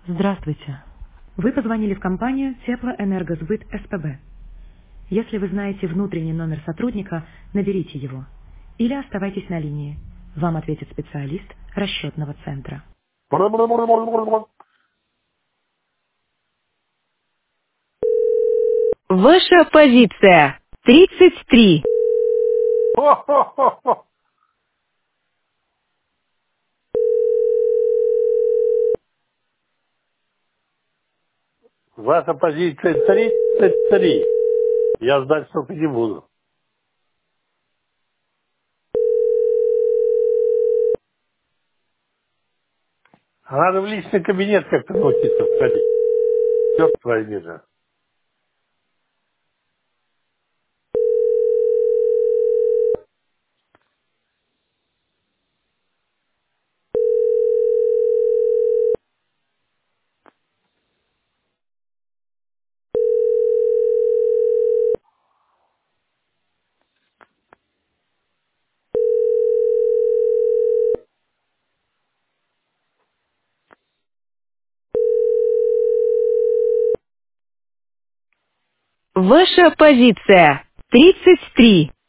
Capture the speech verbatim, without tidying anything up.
Здравствуйте. Вы позвонили в компанию Теплоэнергосбыт СПБ. Если вы знаете внутренний номер сотрудника, наберите его. Или оставайтесь на линии. Вам ответит специалист расчетного центра. Ваша позиция. тридцать три. Ваша позиция тридцать три. Я ждать столько не буду. Надо в личный кабинет как-то научиться входить. Черт возьми же. Ваша позиция. тридцать три.